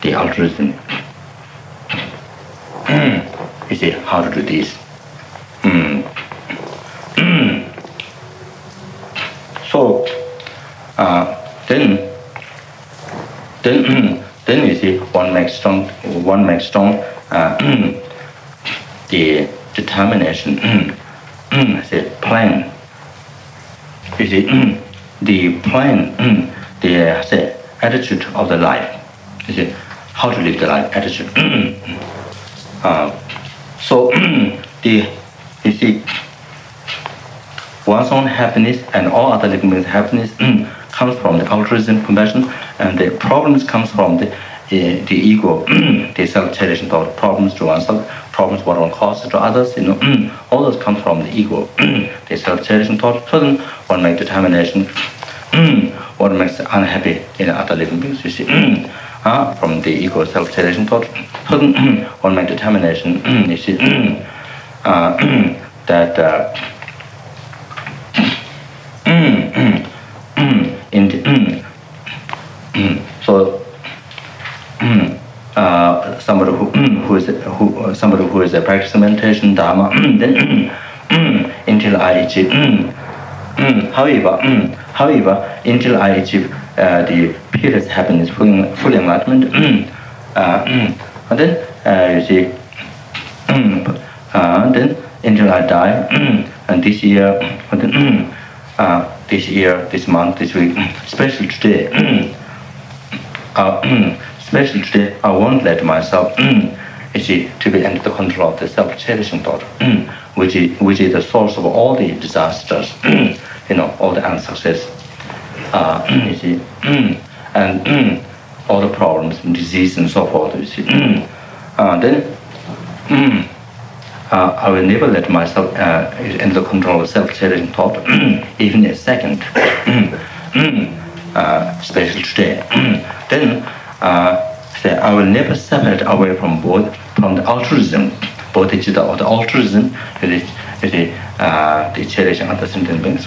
the altruism. You see how to do this. So then you see one makes strong the determination, the plan. You see the plan, the attitude of the life. You see how to live the life attitude. So you see one's own happiness and all other living beings' happiness comes from the altruism, compassion, and the problems comes from the ego, the self-cherished thought, problems to oneself, problems what one causes to others, all those come from the ego, the self-cherished thought. So then one makes determination, what makes unhappy in other living beings, you see, from the ego, self-cherished thought. So then one makes determination, you see, that so somebody who is a practicing meditation dharma, then until I achieve. However, until I achieve the purest happiness, full enlightenment, and then you see, then until I die, and this year, this month, this week, especially today, I won't let myself, you see, to be under the control of the self-cherishing thought, which is the source of all the disasters, all the unsuccess, you see, and all the problems, disease, and so forth, you see. Then I will never let myself under the control of self-cherishing thought, even a second, especially today. Then I will never separate away from the altruism, bodhicitta or the altruism, the cherishing other sentient beings.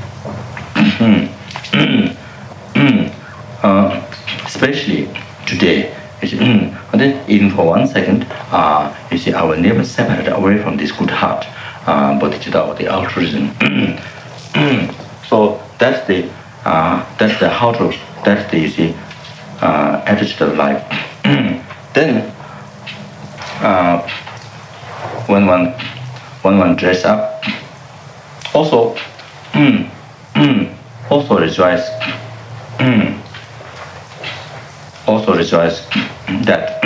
Especially today, and then even for 1 second, you see, I will never separate away from this good heart, bodhicitta or the altruism. So that's the you see, attitude of life. Then when one dress up, also rejoice. Also rejoice that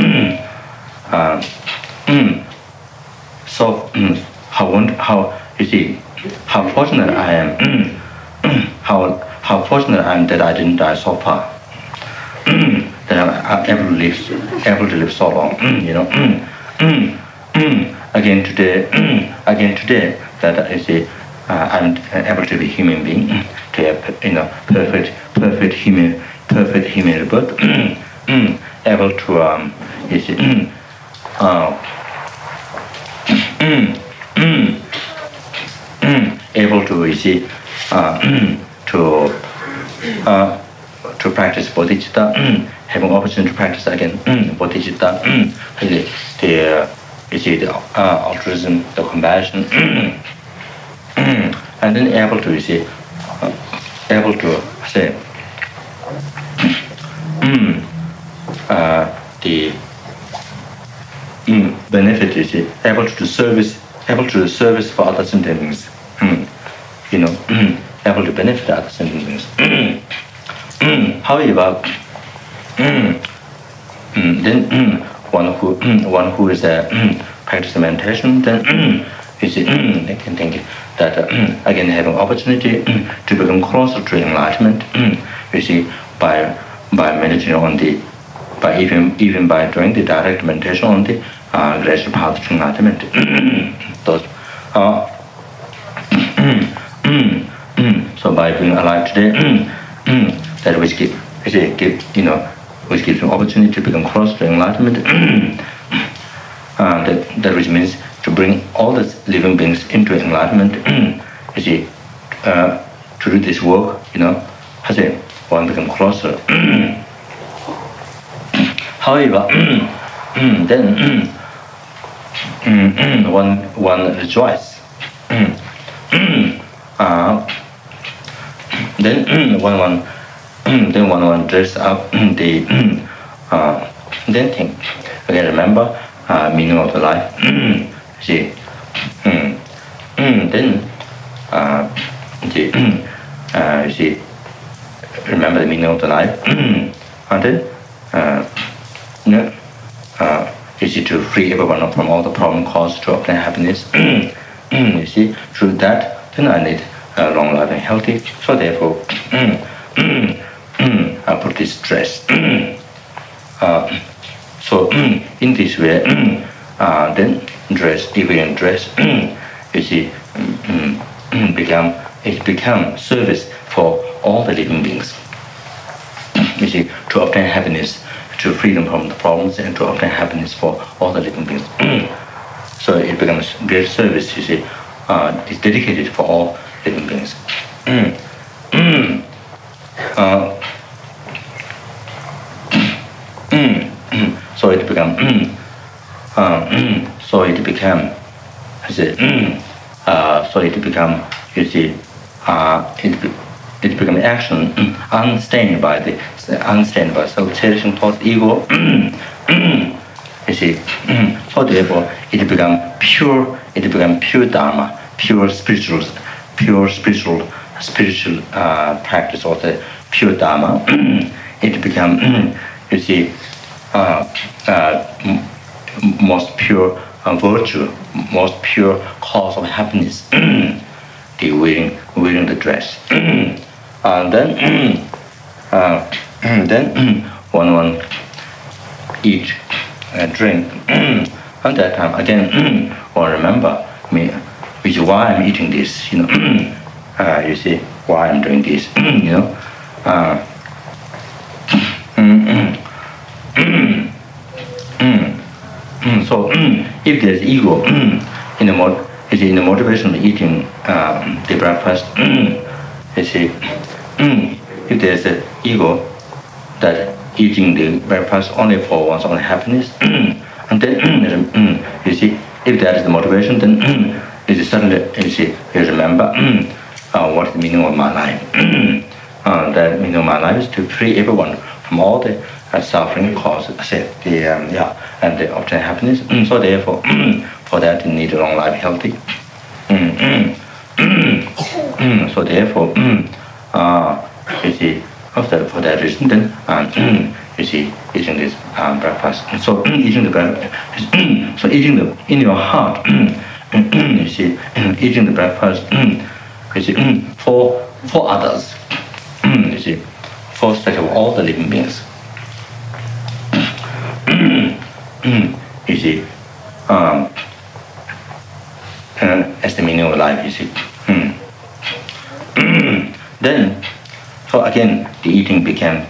so how you see how fortunate I am, how fortunate I am that I didn't die so far, that I'm able to live so long, again today that you see I'm able to be human being, to have perfect human birth, able to you see able to you see to practice bodhicitta, having opportunity to practice again bodhicitta, the altruism, the compassion, and then able to you see able to say the benefit, you see, able to do service for other sentient beings, able to benefit other sentient beings. However, then one who is practicing meditation, then you see, they can think that again having opportunity to become closer to enlightenment, you see, by meditating on the, by even by doing the direct meditation on the gradual path to enlightenment. Those so by being alive today, that which which gives you opportunity to become close to enlightenment. That which means to bring all the living beings into enlightenment. You see, to do this work, one become closer. However, then one rejoices. Then one dress up the then think again. Remember meaning of the life. See, then you see, remember the meaning of the life, and then you see, to free everyone from all the problem caused to obtain happiness. You see, through that, then I need a long life and healthy. So therefore, I put this stress. So in this way, then dress, even dress, you see, it become service for all the living beings. You see, to obtain happiness, to freedom from the problems, and to obtain happiness for all the living beings. So it becomes great service. You see, it's dedicated for all living beings. So it become. So it become. You see, so it become. You see, it become action unstained by self-cherishing thought, ego. You see, so therefore it become pure. It become pure dharma, pure spiritual practice, or the pure dharma. It become, you see, most pure virtue, most pure cause of happiness. The wearing the dress, and then one eat and drink, and that time again one remember me, which is why I'm eating this. You see why I'm doing this. So if there's ego in the motivation of eating the breakfast, you see, if there's an ego that eating the breakfast only for one's own happiness, and then you see, if that is the motivation, then you suddenly you remember what is the meaning of my life. The meaning of my life is to free everyone from all the suffering caused, and they obtain happiness. So therefore, for that you need a long life, healthy. So therefore, you see, for that reason, then you see, eating this breakfast. So eating the breakfast. So eating in your heart. You see, eating the breakfast. You see, for others. You see, for the sake of all the living beings. You see, as the meaning of life, you see. Then, so again, the eating became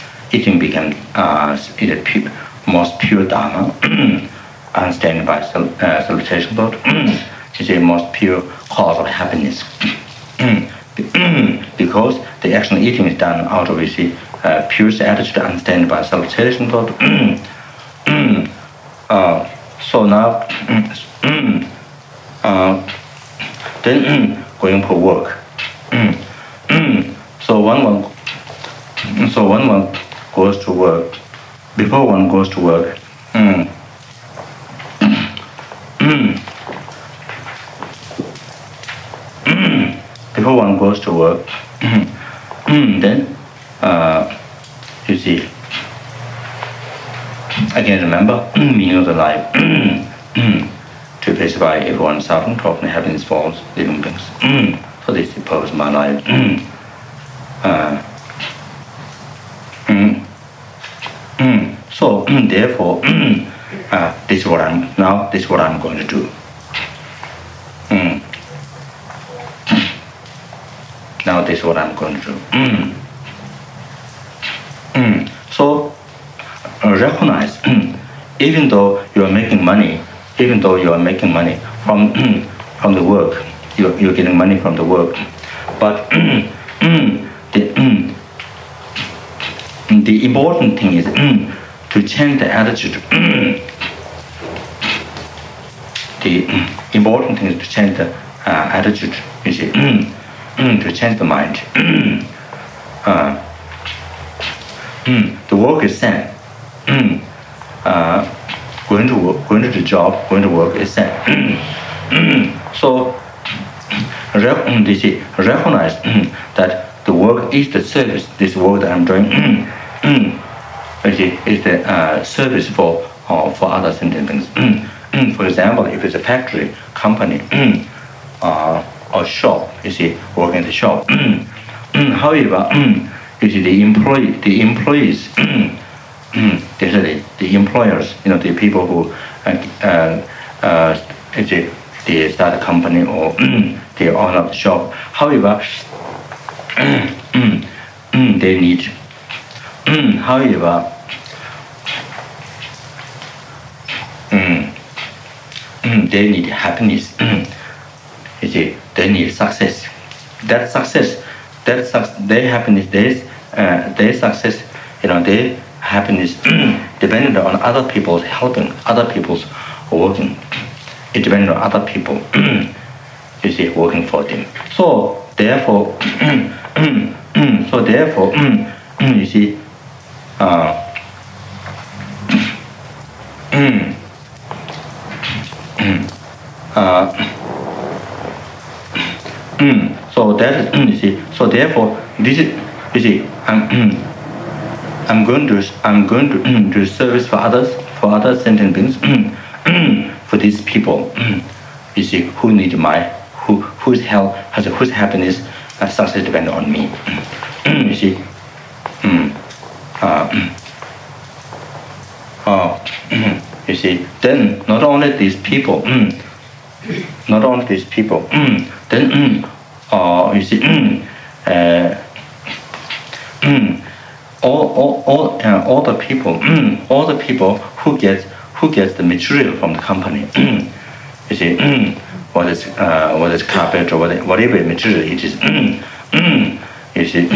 most pure dharma, unstained by self-cherishing thought. You see, most pure cause of happiness. Because the action of eating is done out of, you see, pure attitude, unstained by self-cherishing thought. So now, then going for work. So one goes to work. Before one goes to work, before one goes to work, then you see, again remember meaning of the life. To pacify everyone's suffering, to obtain happiness for all living beings. So this is the purpose of my life. So therefore, this is what I'm going to do. Now this is what I'm going to do. So recognize, even though you are making money from the work, you're getting money from the work, but the important thing is to to change the attitude. The important thing is to change the attitude, you see, to change the mind. The work is same. Going to the job, going to work is same. So recognize that the work is the service. This work that I'm doing is the service for other sentient things. For example, if it's a factory, company, or shop, you see, working in the shop. However, you see, the employees, the employers, the people who they start a company or they own up the shop. However, they need. However, they need happiness. You see, they need success. Their happiness, their success, their happiness dependent on other people's helping, other people's working. It depends on other people, you see, working for them. So therefore, you see, so that you see. So therefore, this is, you see, I'm going to do service for others, for other sentient beings, for these people, you see, who need whose health, whose happiness and success depend on me. You see, you see. Then not only these people, then you see, all the people who gets the material from the company. You see, what is carpet or whatever material it is. You see,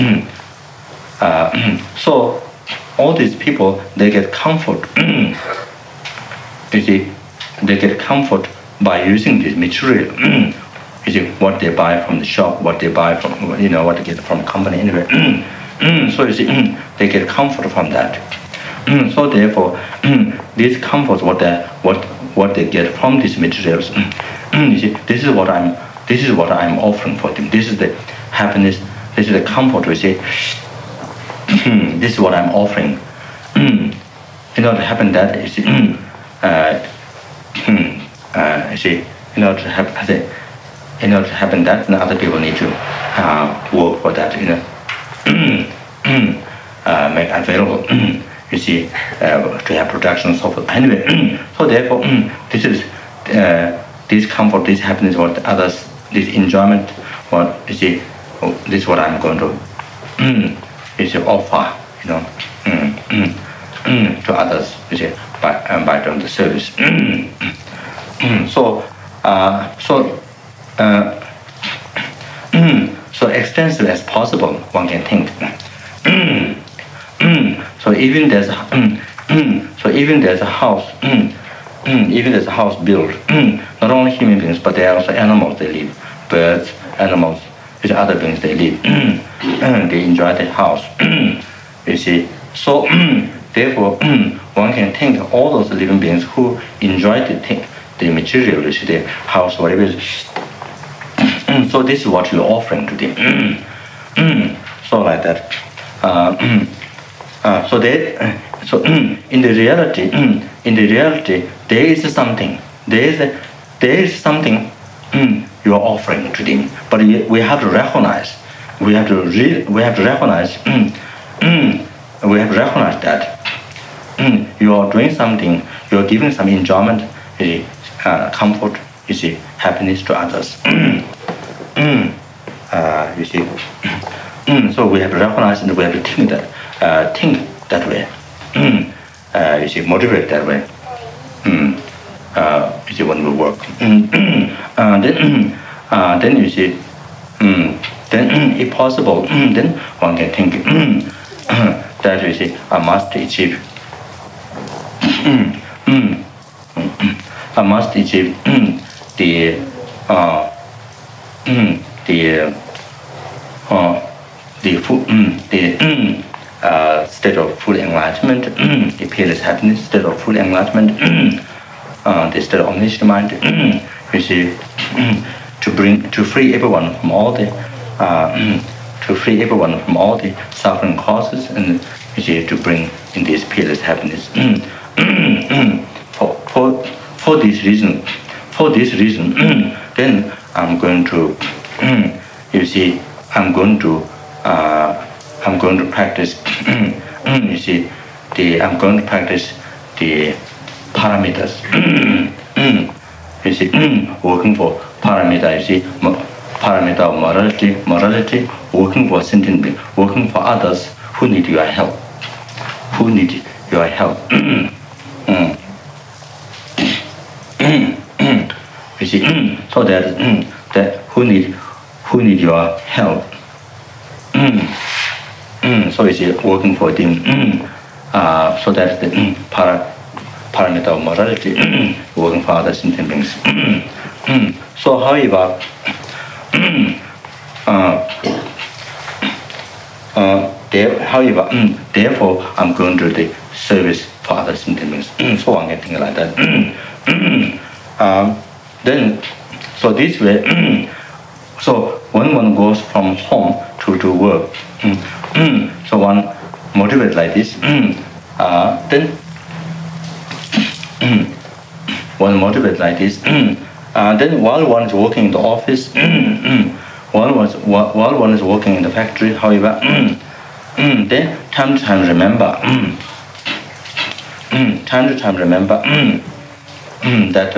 so all these people, they get comfort. You see, they get comfort by using this material. You see, what they buy from the shop, what they buy from, what they get from company anyway. So you see, they get comfort from that. So therefore, these comforts, what they get from these materials, you see, this is what I'm offering for them. This is the happiness. This is the comfort. You see, this is what I'm offering. In order to happen that, you see, you see, in order to happen that, then other people need to work for that. Make available. You see, to have production and so forth. Anyway, so therefore, this is this comfort, this happiness, what others, this enjoyment, what you see, this is what I'm going to, you see, offer, to others, you see, by doing the service. So extensive as possible, one can think. So even there's a house, even there's a house built, not only human beings, but there are also animals. They live, birds, animals, with other beings they live. They enjoy the house. You see, so therefore one can think all those living beings who enjoy the material, you see, the house, whatever it is. So this is what you're offering to them. So like that. So in the reality, there is something. There is something you are offering to them. But we have to recognize. We have to recognize. We have to recognize that you are doing something. You are giving some enjoyment, comfort, you see, happiness to others. You see. So we have to recognize and we have to think that way. You see, motivate that way. You see, when we work. Then you see, then if possible, then one can think that you see, I must achieve I must achieve the state of full enlightenment, the peerless happiness, state of full enlightenment, the state of omniscient mind, you see, to free everyone from all the suffering causes, and you see, to bring in this peerless happiness. For this reason, then I'm going to, you see, I'm going to practice, you see, I'm going to practice the paramitas. You see, working for paramita, you see, paramita of morality, working for sentient being, working for others who need your help, You see, so that who need your help. So you see, working for them, so that the paramita of morality, working for other sentient beings. So, however, therefore, I'm going to do the service for other sentient beings. So I'm getting like that. Then, so this way, so when one goes from home to work, so one motivates like this, then one motivates like this, then while one is working in the office, while one is working in the factory, however, then time to time remember that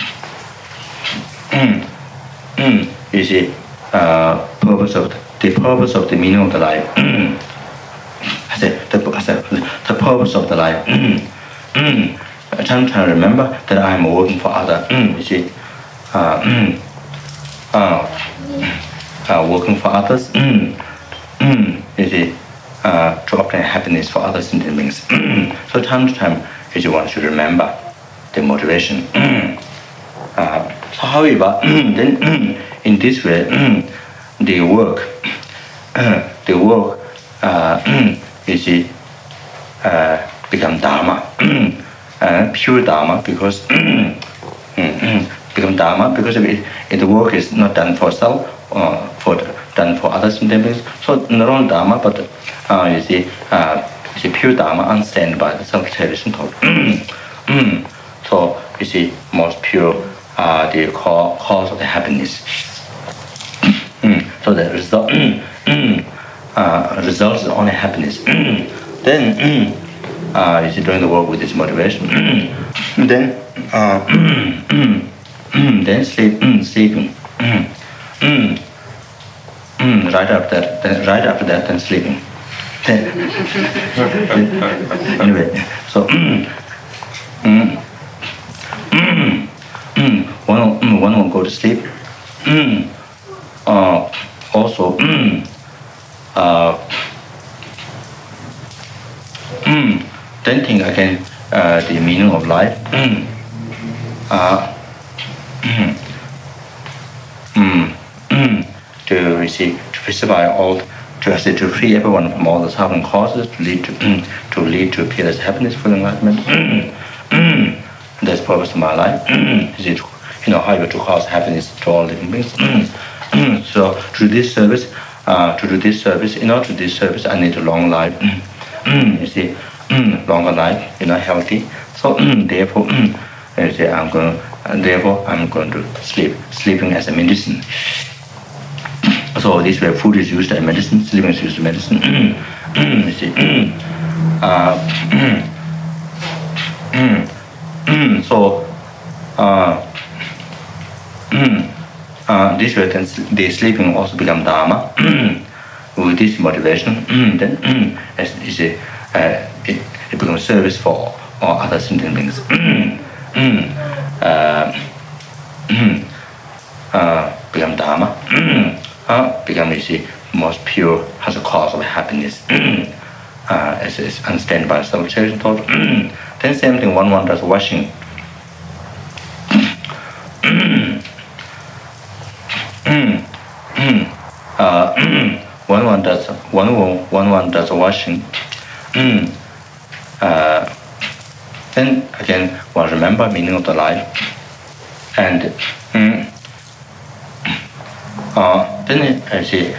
you see, purpose of the meaning of the life. I said the purpose of the life. Time to time remember that I am working for other. You see, working for others. You see, to obtain happiness for other sentient beings. So time to time, you see, one should remember the motivation. So however, then in this way, the work, you see, become dharma, pure dharma, because become dharma because the work is not done for self, done for others sentient beings. So not only dharma, but you see, pure dharma understood by the self-realization thought. So you see, most pure, the cause of the happiness. So the result results is only happiness. Then you see, doing the work with this motivation. Then then sleeping. Right after that, then sleeping. Anyway, so one will go to sleep. Also, then think again the meaning of life. To receive, to pacify all, to free everyone from all the suffering causes, to lead to peerless happiness, full enlightenment. That's the purpose of my life. Is it, how to cause happiness to all living beings. So to do this service, I need a long life. You see, longer life, healthy. So therefore, you see, I'm going to sleeping as a medicine. So this way, food is used as medicine, sleeping is used as medicine. You see, so this way, then the sleeping also become dharma. With this motivation, then it becomes service for all other sentient beings. Become dharma. Become, you see, most pure, has a cause of happiness. As is understood by self-realization thought. Then same thing, one does washing. One does washing. Then again, one remember meaning of the life, and then I say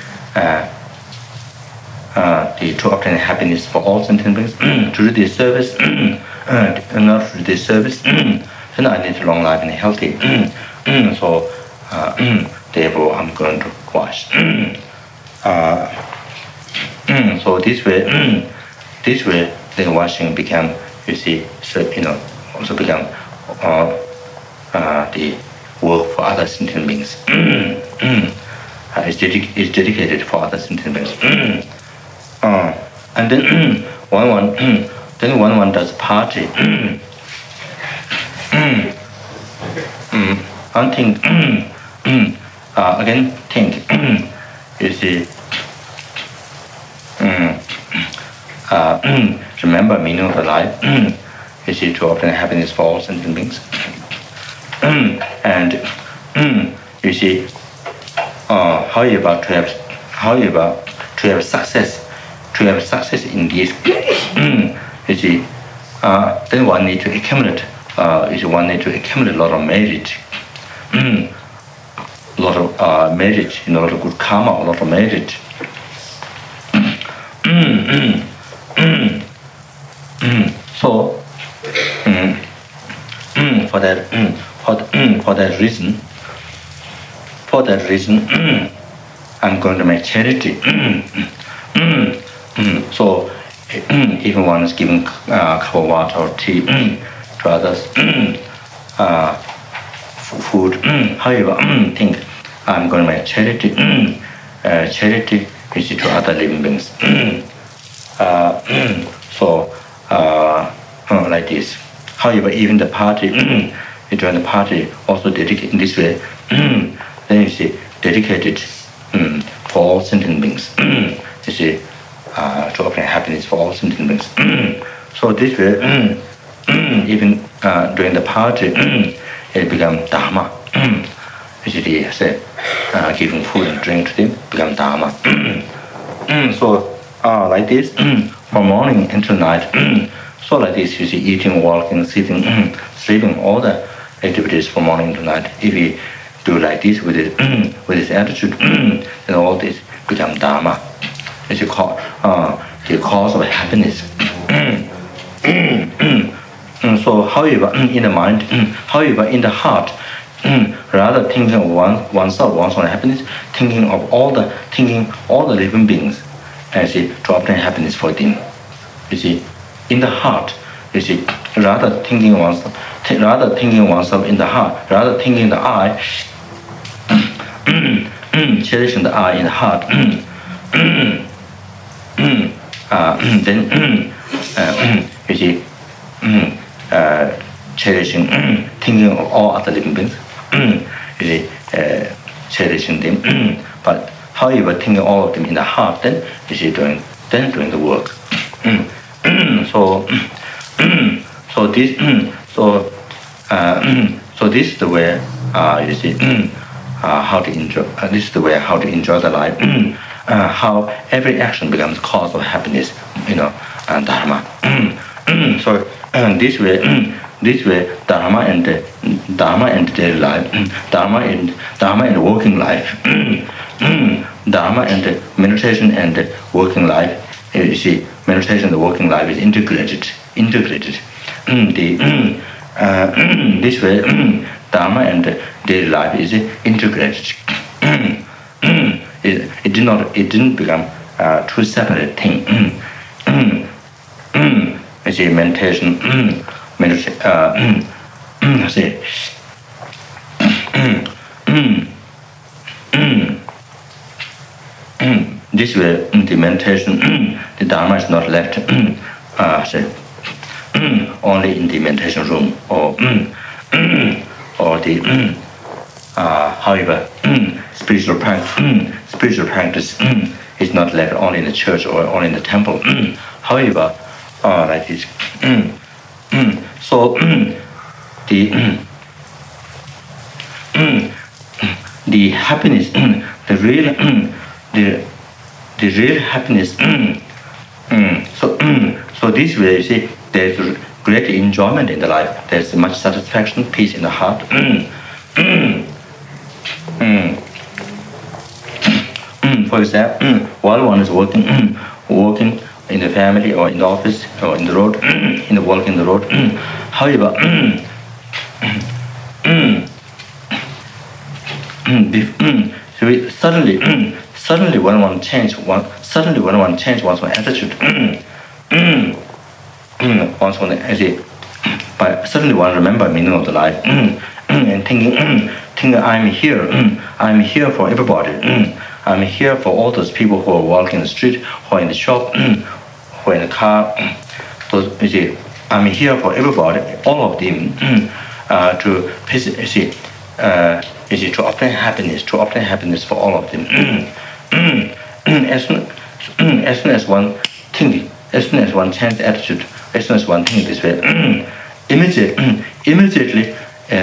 to obtain happiness for all sentient beings, to do this service, not to do this service, then I need long life and healthy. So therefore I'm going to wash. So this way, the washing become, you see, so, also become the work for other sentient beings. It's dedicated for other sentient beings. And then one does party. One thing, again think, you see, remember meaning of the life, you see, to obtain happiness for all sentient beings. And you see, however, to have success in this, you see, then one need to accumulate. One need to accumulate a lot of merit, a lot of merit, a lot of good karma, a lot of merit. So, for that reason, I'm going to make charity. So, if one is giving cup of water or tea to others, food, however, think I'm going to make charity. Charity is to other living beings. So, like this. However, even the party, during the party, also dedicated in this way, then you see, dedicated for all sentient beings. You see, to obtain happiness for all sentient beings. So this way, even during the party, it becomes dharma. You see, say, giving food and drink to them become dharma. So like this, from morning until night. So like this, you see, eating, walking, sitting, sleeping, all the activities from morning to night. If we do like this with this attitude, then all this become dharma. It's the cause of happiness. So, however, in the mind, however, in the heart, rather thinking of oneself, one's own happiness, thinking all the living beings, and see, to obtain happiness for them. You see, in the heart, you see, rather thinking oneself in the heart, rather thinking the I, cherishing the I in the heart. Then you see, cherishing, thinking of all other living beings, you see, cherishing them. But however, thinking all of them in the heart, then you see, doing the work. So this is the way, you see, how to enjoy. This is the way how to enjoy the life. How every action becomes cause of happiness, and dharma. So this way, dharma and daily life, dharma and working life, dharma and meditation and working life. You see, meditation and the working life is integrated. This way, dharma and daily life is integrated. It didn't become two separate things. You see, meditation, this way, the meditation, the dharma is not left only in the meditation room or the however, spiritual practice is not left only in the church or only in the temple. However, like this, So the happiness, the real happiness. So this way, you see, there's great enjoyment in the life. There's much satisfaction, peace in the heart. For example, while one is working in the family or in the office or in the road, walking in the road. However, suddenly when one change one's attitude, suddenly one remember meaning of the life and thinking I'm here for everybody. I'm here for all those people who are walking in the street, who are in the shop, who are in the car. I'm here for everybody, all of them, to obtain happiness for all of them. As soon as one think, as soon as one change attitude, as soon as one think this way, immediately,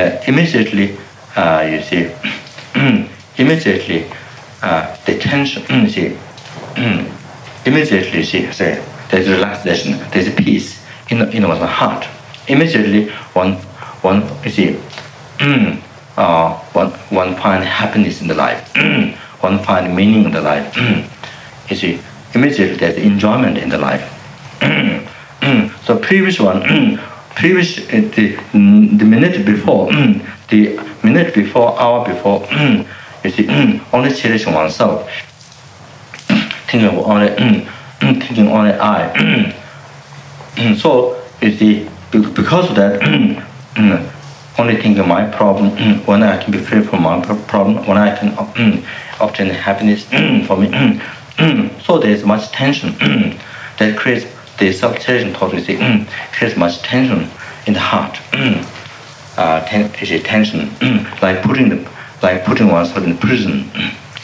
the tension, immediately, there's relaxation, there's peace in one's heart. Immediately, one find happiness in the life. One find meaning in the life. Immediately there's enjoyment in the life. So the minute before, hour before, only cherishing oneself, thinking only I. So because of that, only thinking my problem, when I can be free from my problem, when I can obtain happiness for me. So there's much tension that creates the self-cherishing thought. Creates much tension in the heart. Tension, like putting oneself in prison.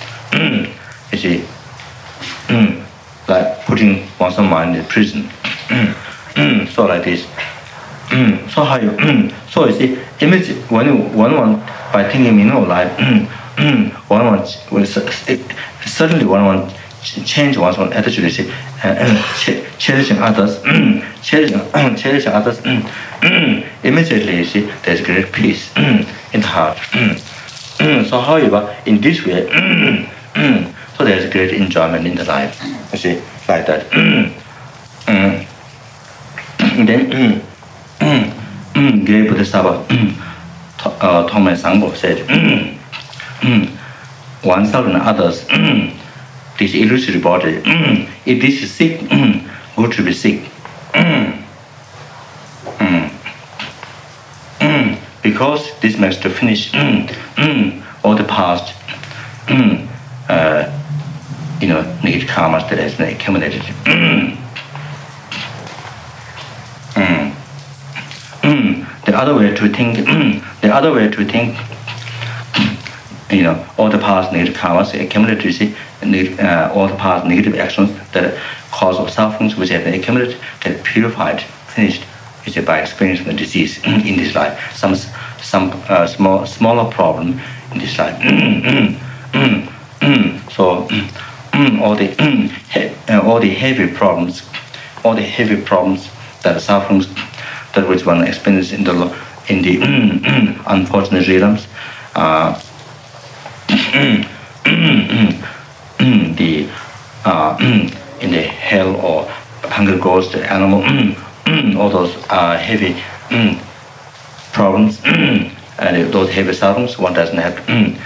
Like putting one's mind in prison. So like this. So how you? So you see, image when one by thinking meaning of life, suddenly one change one's own attitude. Cherishing others, cherishing others. Immediately, you see, there's great peace in the heart. So however, in this way, so there's great enjoyment in the life. You see, like that. Then. Great Bodhisattva Tongmei Sangpo said, oneself and others, this illusory body, if this is sick, good to be sick. Because this makes to finish all the past, negative karmas that has been accumulated. The other way to think, all the past negative karmas accumulated, all the past negative actions that cause of sufferings which have been accumulated, get purified, finished, by experiencing the disease in this life. Some smaller problem in this life. So all the heavy problems, that are sufferings that which one experiences in the unfortunate realms, in the hell or hungry ghost, animal, all those heavy problems, and those heavy sufferings, one doesn't have,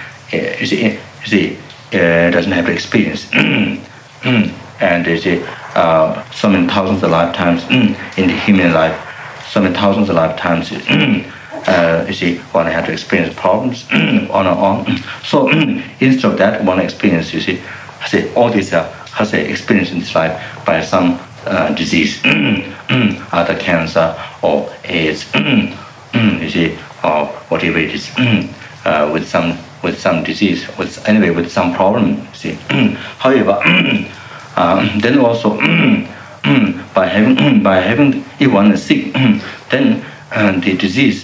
doesn't have experience. And so many thousands of lifetimes in the human life, so many thousands of lifetimes, one had to experience problems on and on. So instead of that, one experience, all these has experience in this life by some disease, either cancer or AIDS, or whatever it is, with some disease, with some problem. However, then also by having if one is sick, then the disease,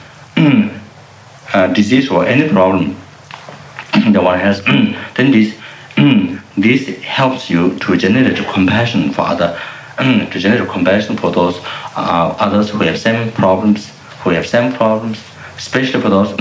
disease or any problem the one has, then this helps you to generate compassion for other, to generate compassion for those others who have same problems, especially for those,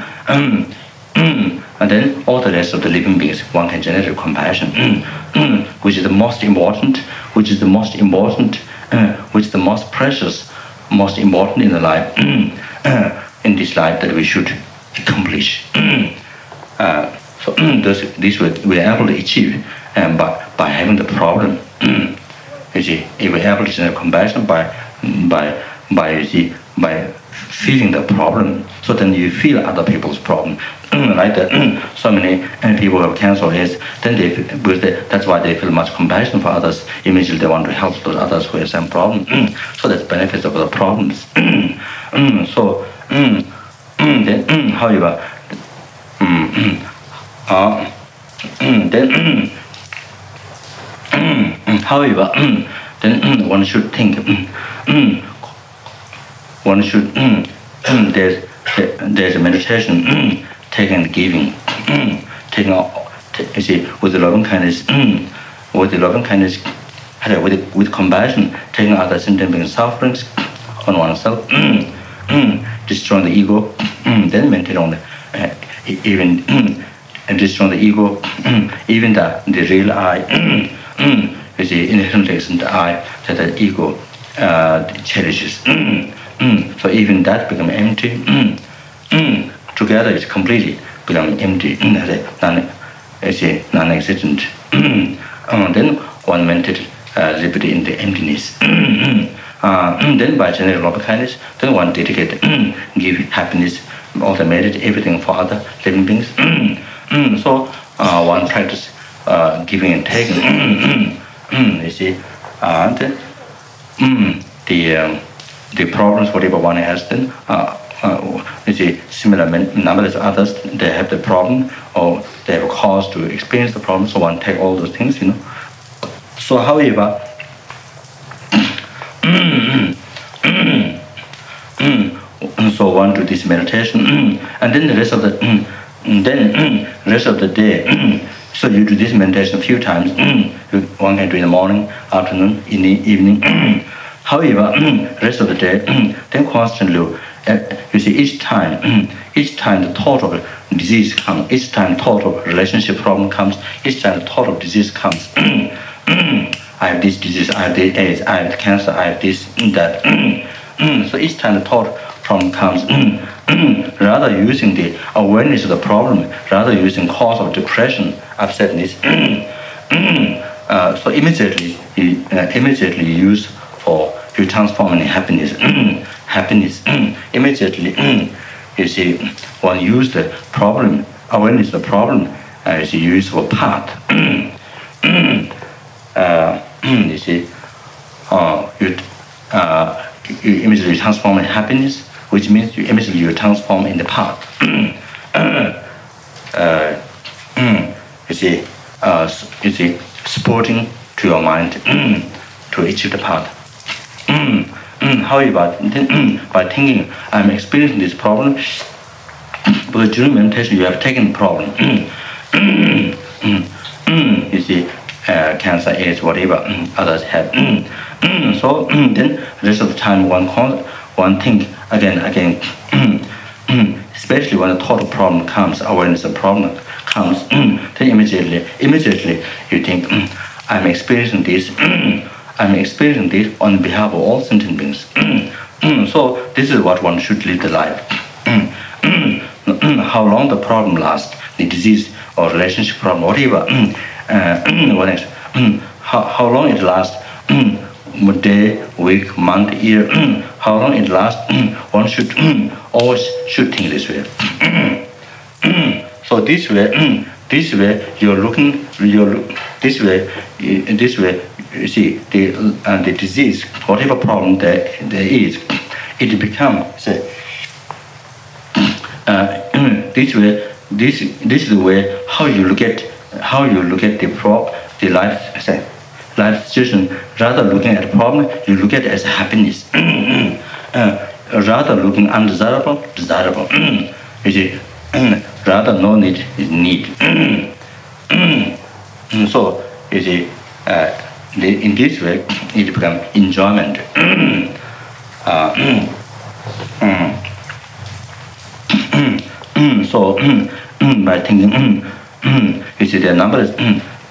and then all the rest of the living beings, one can generate compassion, which is the most important, which is the most precious, most important in the life, in this life that we should accomplish. So this we are able to achieve by having the problem. You see, if we are able to generate compassion by feeling the problem, so then you feel other people's problem. Like so many people have cancer, yes, then that's why they feel much compassion for others. Immediately they want to help those others who have some problem. So that's benefits of the problems. Then, however, then one should think. One should there's a meditation, taking and giving, you see, with loving kindness, with compassion, taking other sentient beings' sufferings on oneself, destroying the ego, then maintain on even destroying the ego, even the real I, you see, inherently isn't the I that the ego cherishes. So even that becomes empty. Together it's completely become empty, non-existent. Then one maintains liberty in the emptiness. Then by generating love and kindness, then one dedicate, give happiness, also meditate everything for other living beings. So one practice giving and taking. You see, the problems whatever one has, then you see, similar numbers of others, they have the problem or they have a cause to experience the problem, so one take all those things, you know. So however, so one do this meditation, and then the rest of the day, so you do this meditation a few times. One can do in the morning, afternoon, in the evening. However, rest of the day, then constantly, you see, each time the thought of disease comes, each time thought of relationship problem comes, each time the thought of disease comes. I have this disease, I have this AIDS, I have cancer, I have this, that. So each time the thought problem comes, rather using the awareness of the problem, rather using cause of depression, upsetness, so immediately you use for you transform in happiness. Happiness. Immediately, you see, one use the problem, awareness of the problem, is used for path. You see, you immediately transform in happiness, which means you immediately transform in the path. You see, supporting to your mind to achieve the path. However, by thinking, I'm experiencing this problem, because during meditation you have taken the problem. You see, cancer, AIDS, whatever others have. So then the rest of the time one think again, especially when the thought of problem comes, awareness of problem comes, then immediately you think, I'm experiencing this. I'm experiencing this on behalf of all sentient beings. So this is what one should live the life. How long the problem lasts, the disease or relationship problem, whatever. How long it lasts, day, week, month, year. How long it lasts, one should always should think this way. So this way you're looking. This way. You see, the disease, whatever problem there is, it becomes, this is the way how you look at the life situation. Rather looking at the problem, you look at it as happiness. rather looking undesirable, desirable. You see, rather no need is need. So you see, in this way it becomes enjoyment. So by thinking, you see the number is.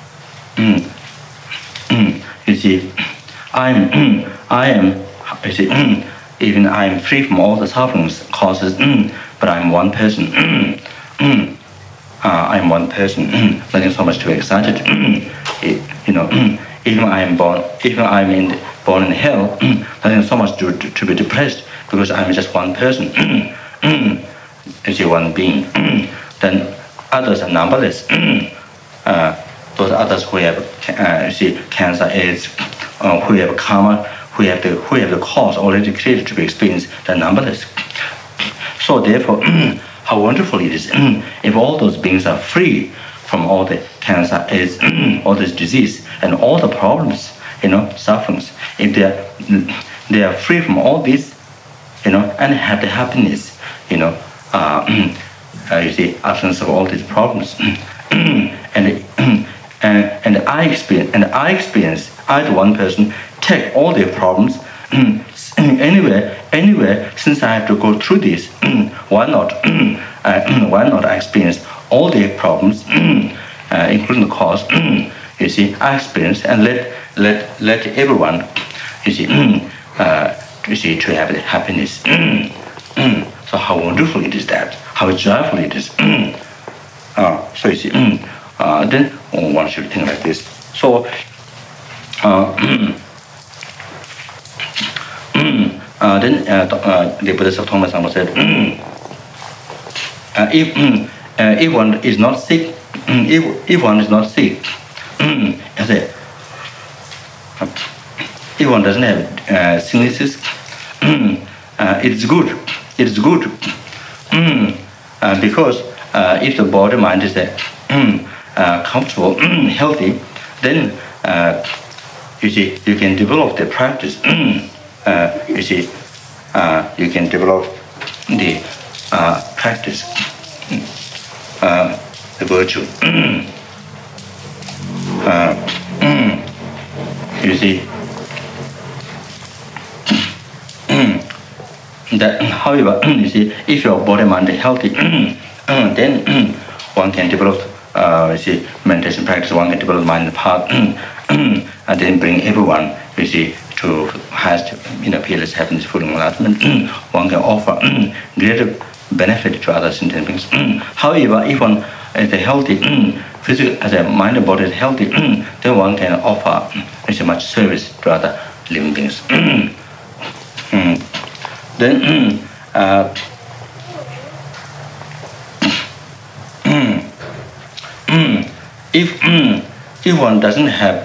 You see, I am. You see, even I am free from all the sufferings causes, but I am one person. I am one person. Nothing so much to be excited. You know, even I am born, even I am born in hell. Nothing so much to be depressed because I am just one person. You see, one being. Then others are numberless. Those others who have, see, cancer, AIDS, who have karma, who have the cause already created to be experienced, they're numberless. So therefore, how wonderful it is if all those beings are free from all the cancer, AIDS, all this disease, and all the problems, you know, sufferings. If they are free from all this, you know, and have the happiness, you know, you see, absence of all these problems, and I experience, I, the one person, take all their problems. Anyway, since I have to go through this, why not I experience all their problems, including the cause? You see, I experience and let everyone, you see, to have the happiness. So how wonderful it is that, how joyful it is. So you see, then one should think like this. So. Then the Buddha Thomas said, if one is not sick, if one is not sick, I say, if one doesn't have sicknesses, it's good. It's good because if the body mind is comfortable, healthy, then you see you can develop the practice. You see, you can develop the practice, the virtue. You see, that however, you see, if your body mind is healthy, then one can develop, you see, meditation practice. One can develop mind path, and then bring everyone, you see, to highest, you know, peerless happiness, full enlightenment. One can offer greater benefit to other sentient beings. However, if one is healthy, physical, as a mind and body is healthy, then one can offer much service to other living beings. Then if one doesn't have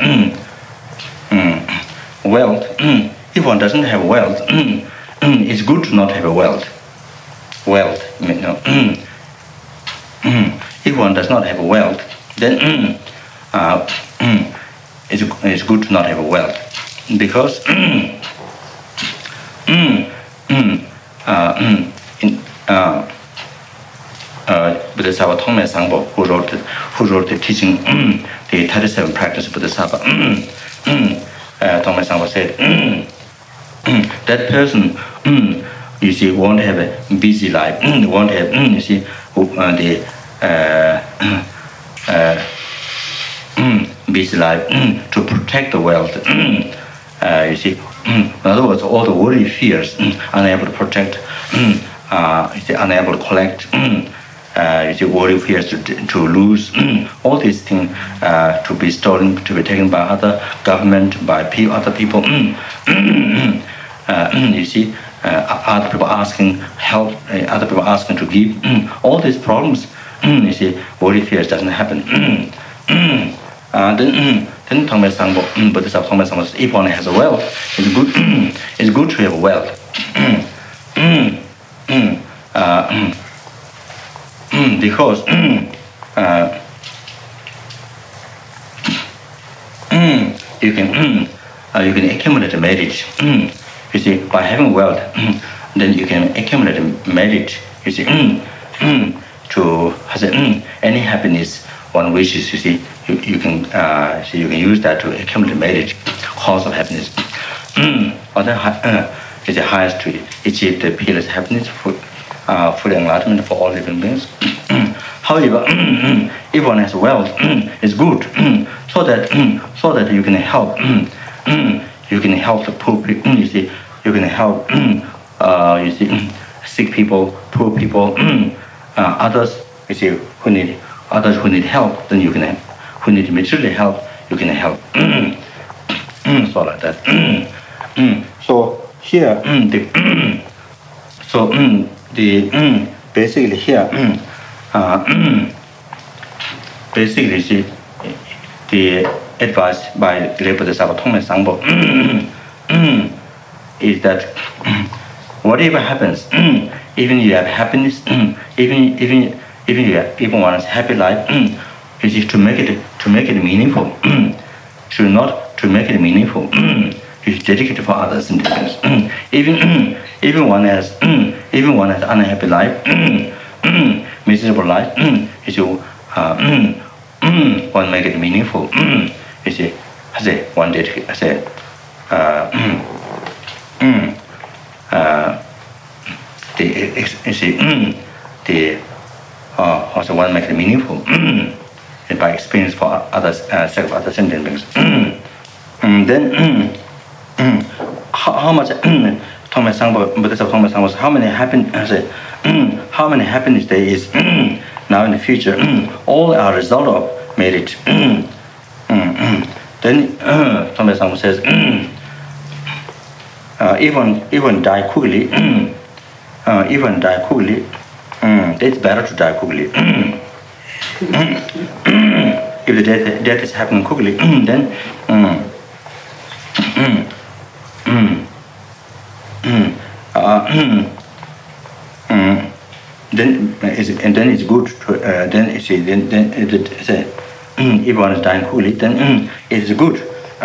wealth, if one doesn't have wealth, it's good to not have a wealth. Wealth, you know. If one does not have a wealth, then it's good to not have a wealth, because Bodhisattva Tongme Sangpo, who wrote the teaching, the 37 practices of Bodhisattva, Tongme Sangpo said, that person, you see, won't have a busy life, won't have, you see, the busy life to protect the wealth. You see, in other words, all the worry, fears, unable to protect, you see, unable to collect, you see, worry, fears to lose, all these things to be stolen, to be taken by other government, by other people. You see, other people asking help, other people asking to give, all these problems. You see, worry, fears doesn't happen. Then Tongme Sangpo, Bodhisattva Tongme Sangpo says, if one has a wealth, it's good to have a wealth. Because you can accumulate a marriage. You see, by having wealth, then you can accumulate merit. You see, to any happiness one wishes. You see, you can use that to accumulate merit, cause of happiness. Is the highest to achieve the peerless happiness, full enlightenment for all living beings. However, if one has wealth, it's good, so that you can help. You can help the poor people. You see, you can help. Sick people, poor people, others. You see, who need help. Then you can help. Who need material help, you can help. So like that. So here, basically here, basically see the advice by Bodhisattva Tonglen Sangpo is that whatever happens, even you have happiness, even one has happy life, is to make it meaningful. To make it meaningful. You dedicate it for others and things. Even one has unhappy life, miserable life. You see, one make it meaningful. You see, I say one dedicate. I say, also one make it meaningful. By experience for others, self other sentient beings. Then how much Tonglen Sangpo, Bodhisattva Tonglen Sangpo, how many happiness there is now in the future, all are a result of merit. Then Tonglen Sangpo says, even die quickly, it's better to die quickly. If the death is happening quickly, then then it's good to if one is dying quickly, then it is good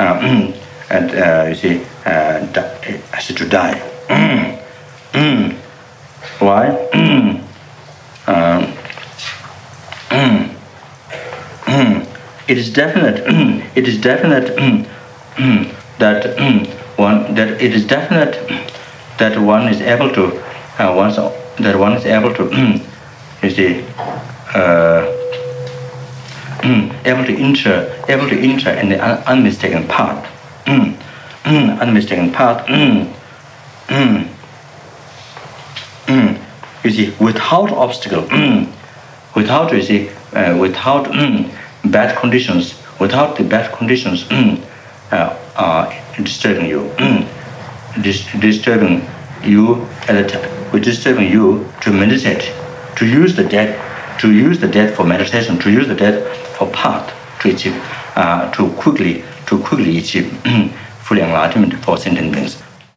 to die. Why? It is definite. It is definite that one is able to able to enter in the unmistaken path. Unmistaken path. You see, without obstacle, without bad conditions, without the bad conditions disturbing you, disturbing you to meditate, to use the death for meditation, to use the death for path to achieve, to quickly achieve full enlightenment for sentient beings.